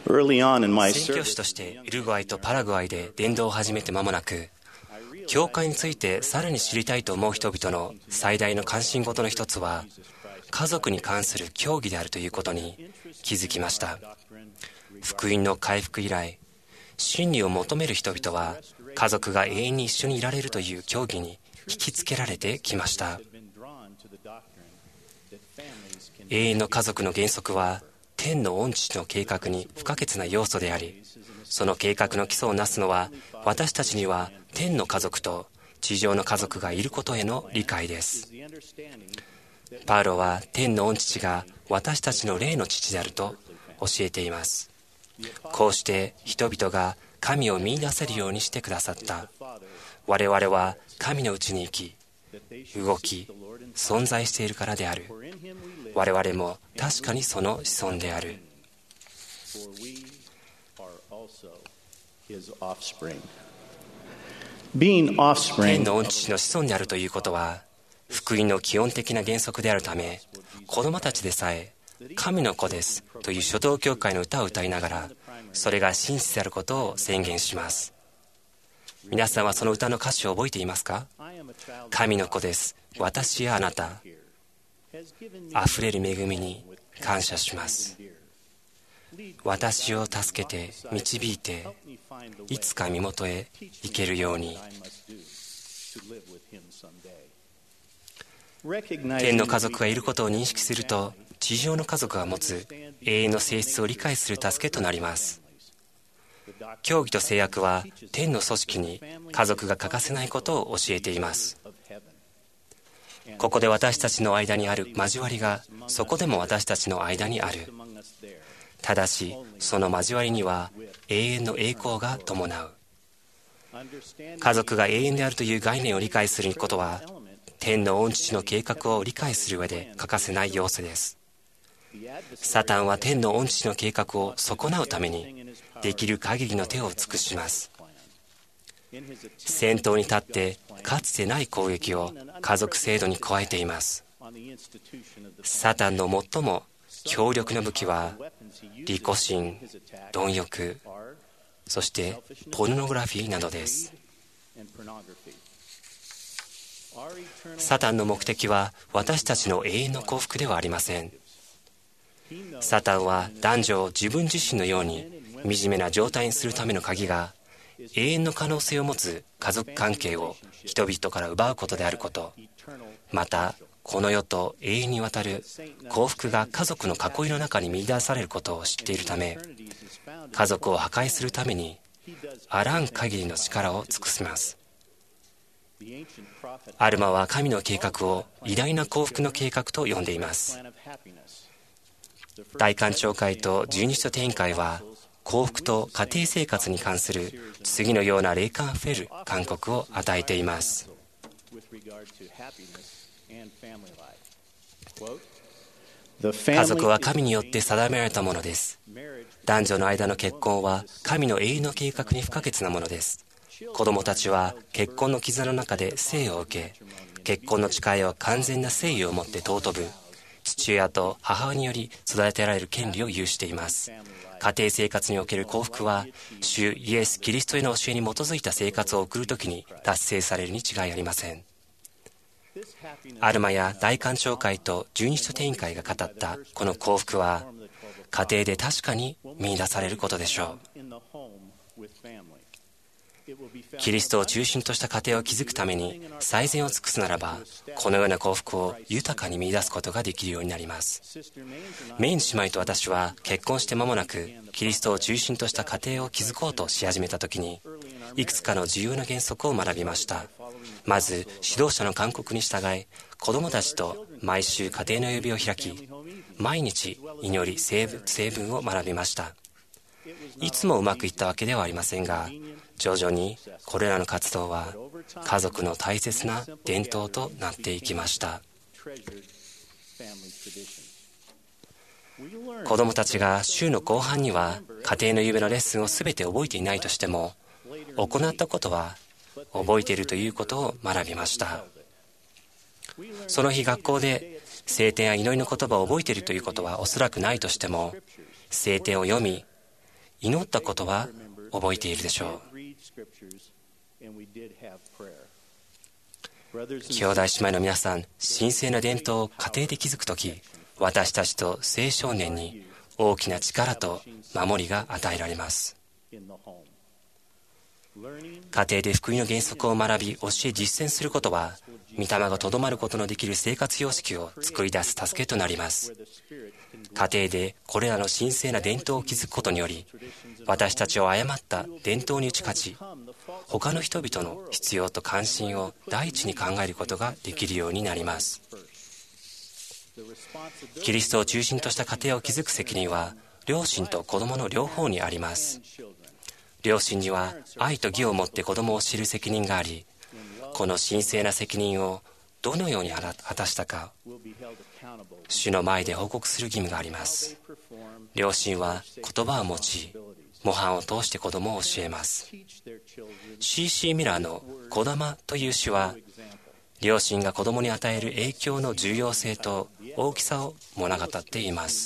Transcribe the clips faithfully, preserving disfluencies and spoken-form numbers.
Early on in my 宣教師 service, としてウルグアイとパラグアイで伝道を始めて間もなく、教会についてさらに知りたいと思う人々の最大の関心事の一つは、家族に関する教義であるということに気づきました。福音の回復以来、真理を求める人々は家族が永遠に一緒にいられるという教義に引きつけられてきました。永遠の家族の原則は天の御父の計画に不可欠な要素であり、その計画の基礎をなすのは、私たちには天の家族と地上の家族がいることへの理解です。パウロは天の御父が私たちの霊の父であると教えています。こうして人々が神を見出せるようにしてくださった。我々は神のうちに生き、動き、存在しているからである。我々も確かにその子孫である。天の御父の子孫であるということは、福音の基本的な原則であるため、子供たちでさえ神の子ですという初等教会の歌を歌いながら、それが真実であることを宣言します。皆さんはその歌の歌詞を覚えていますか？神の子です、私やあなた。あふれる恵みに感謝します。私を助けて導いて、いつか身元へ行けるように。天の家族がいることを認識すると、地上の家族が持つ永遠の性質を理解する助けとなります。教義と制約は天の組織に家族が欠かせないことを教えています。ここで私たちの間にある交わりが、そこでも私たちの間にある。ただしその交わりには永遠の栄光が伴う。家族が永遠であるという概念を理解することは、天の御父の計画を理解する上で欠かせない要素です。サタンは天の御父の計画を損なうためにできる限りの手を尽くします。先頭に立ってかつてない攻撃を家族制度に加えています。サタンの最も強力な武器は利己心、貪欲、そしてポルノグラフィーなどです。サタンの目的は私たちの永遠の幸福ではありません。サタンは男女を自分自身のように惨めな状態にするための鍵が、永遠の可能性を持つ家族関係を人々から奪うことであること、またこの世と永遠にわたる幸福が家族の囲いの中に見出されることを知っているため、家族を破壊するためにあらん限りの力を尽くします。アルマは神の計画を偉大な幸福の計画と呼んでいます。大官庁会と十二使徒典会は、幸福と家庭生活に関する次のような霊感あふれる勧告を与えています。家族は神によって定められたものです。男女の間の結婚は神の永遠の計画に不可欠なものです。子供たちは結婚の絆の中で生を受け、結婚の誓いは完全な誠意を持って尊ぶ父親と母親により育てられる権利を有しています。家庭生活における幸福は、主イエス・キリストへの教えに基づいた生活を送るときに達成されるに違いありません。アルマや大官庁会と十二使徒典会が語ったこの幸福は、家庭で確かに見出されることでしょう。キリストを中心とした家庭を築くために最善を尽くすならば、このような幸福を豊かに見出すことができるようになります。メイン姉妹と私は結婚して間もなく、キリストを中心とした家庭を築こうとし始めた時に、いくつかの重要な原則を学びました。まず、指導者の勧告に従い、子供たちと毎週家庭の指を開き、毎日祈り聖文を学びました。いつもうまくいったわけではありませんが、徐々にこれらの活動は家族の大切な伝統となっていきました。子どもたちが週の後半には家庭の指のレッスンを全て覚えていないとしても、行ったことは覚えているということを学びました。その日学校で聖典や祈りの言葉を覚えているということはおそらくないとしても、聖典を読み、 祈ったことは覚えているでしょう。兄弟姉妹の皆さん、神聖な伝統を家庭で築くとき、私たちと青少年に大きな力と守りが与えられます。家庭で福音の原則を学び、教え実践することは、御霊がとどまることのできる生活様式を作り出す助けとなります。家庭でこれらの神聖な伝統を築くことにより、私たちを誤った伝統に打ち勝ち、他の人々の必要と関心を第一に考えることができるようになります。キリストを中心とした家庭を築く責任は、両親と子供の両方にあります。両親には愛と義を持って子供を知る責任があり、この神聖な責任をどのように果たしたか、主の前で報告する義務があります。両親は言葉を用い、模範を通して子供を教えます。シーシー ミラーの子霊という詩は、両親が子供に与える影響の重要性と大きさを物語っています。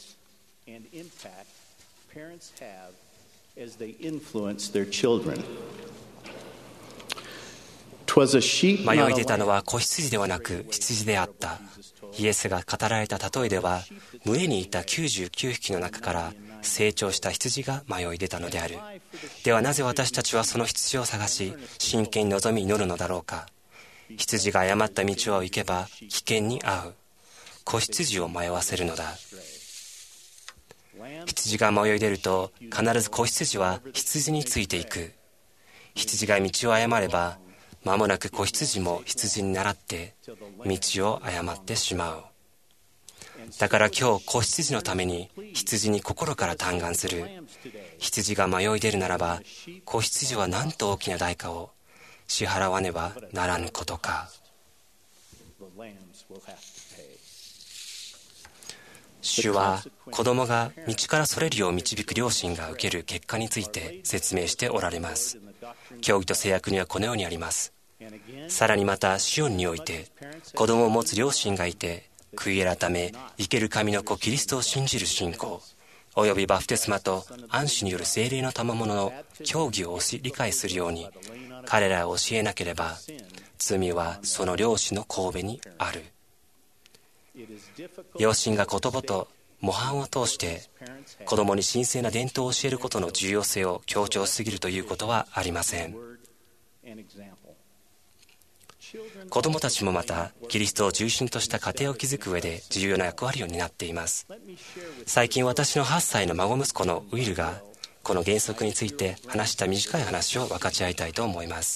迷い出たのは子羊ではなく羊であった。イエスが語られた例えでは、群れにいたきゅうじゅうきゅうひきの中から成長した羊が迷い出たのである。ではなぜ私たちはその羊を探し、真剣に望み祈るのだろうか。羊が誤った道を行けば危険に遭う。子羊を迷わせるのだ。羊が迷い出ると、必ず子羊は羊についていく。羊が道を誤れば、間もなく子羊も羊に倣って道を誤ってしまう。だから今日、子羊のために羊に心から嘆願する。羊が迷い出るならば、子羊はなんと大きな代価を支払わねばならぬことか。主は子供が道からそれるよう導く両親が受ける結果について説明しておられます。教義と制約にはこのようにあります。さらにまたシオンにおいて、子供を持つ両親がいて、悔い改め生ける神の子キリストを信じる信仰およびバプテスマと安守による聖霊の賜物の教義を理解するように彼らを教えなければ、罪はその両親の頭にある。両親が言葉と模範を通して子供に神聖な伝統を教えることの重要性を強調しすぎるということはありません。子供たちもまたキリストを中心とした家庭を築く上で重要な役割を担っています。最近私のはっさいの孫息子のウィルがこの原則について話した短い話を分かち合いたいと思います。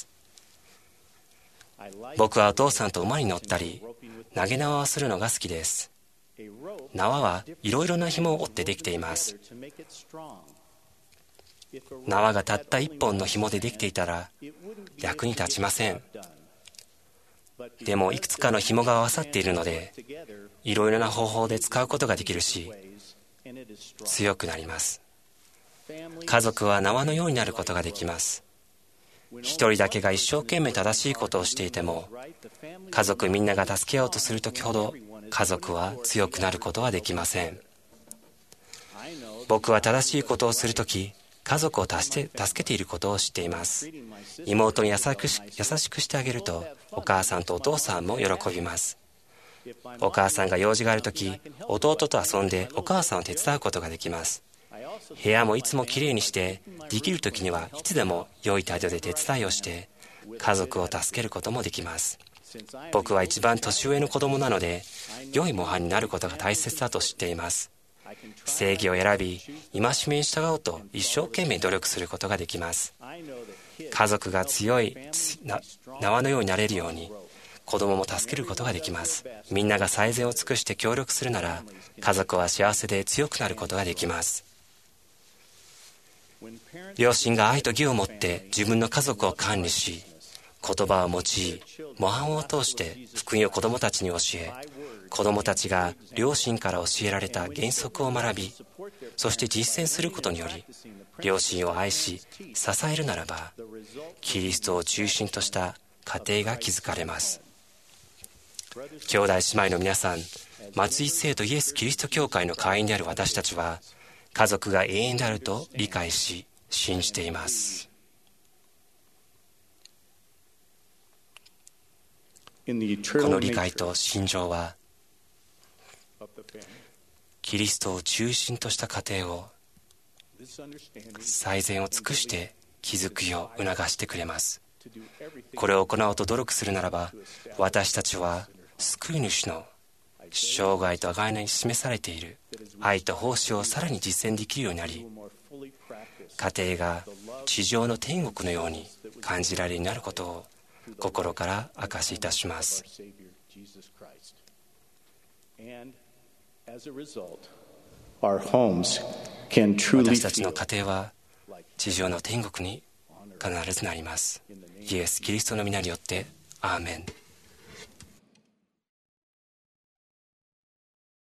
僕はお父さんと馬に乗ったり投げ縄をするのが好きです。縄はいろいろな紐を折ってできています。縄がたった一本の紐でできていたら役に立ちません。でもいくつかの紐が合わさっているので、いろいろな方法で使うことができるし、強くなります。家族は縄のようになることができます。一人だけが一生懸命正しいことをしていても、家族みんなが助けようとするときほど家族は強くなることはできません。僕は正しいことをするとき、家族を助け、助けていることを知っています。妹に優しくし、優しくしてあげると、お母さんとお父さんも喜びます。お母さんが用事があるとき、弟と遊んでお母さんを手伝うことができます。部屋もいつもきれいにして、できるときにはいつでも良い態度で手伝いをして、家族を助けることもできます。僕は一番年上の子供なので、良い模範になることが大切だと知っています。正義を選び、戒めに従おうと一生懸命努力することができます。家族が強い縄のようになれるように、子供も助けることができます。みんなが最善を尽くして協力するなら、家族は幸せで強くなることができます。両親が愛と義を持って自分の家族を管理し、言葉を用い、模範を通して福音を子供たちに教え、子供たちが両親から教えられた原則を学び、そして実践することにより、両親を愛し支えるならば、キリストを中心とした家庭が築かれます。兄弟姉妹の皆さん、松井聖徒イエス・キリスト教会の会員である私たちは、 家族が永遠であると理解し信じています。この理解と信条はキリストを中心とした家庭を最善を尽くして築くよう促してくれます。これを行おうと努力するならば、私たちは救い主の生涯と贖いに示されている愛と奉仕をさらに実践できるようになり、家庭が地上の天国のように感じられるようになることを心から証しいたします。私たちの家庭は地上の天国に必ずなります。イエス・キリストの皆によってアーメン。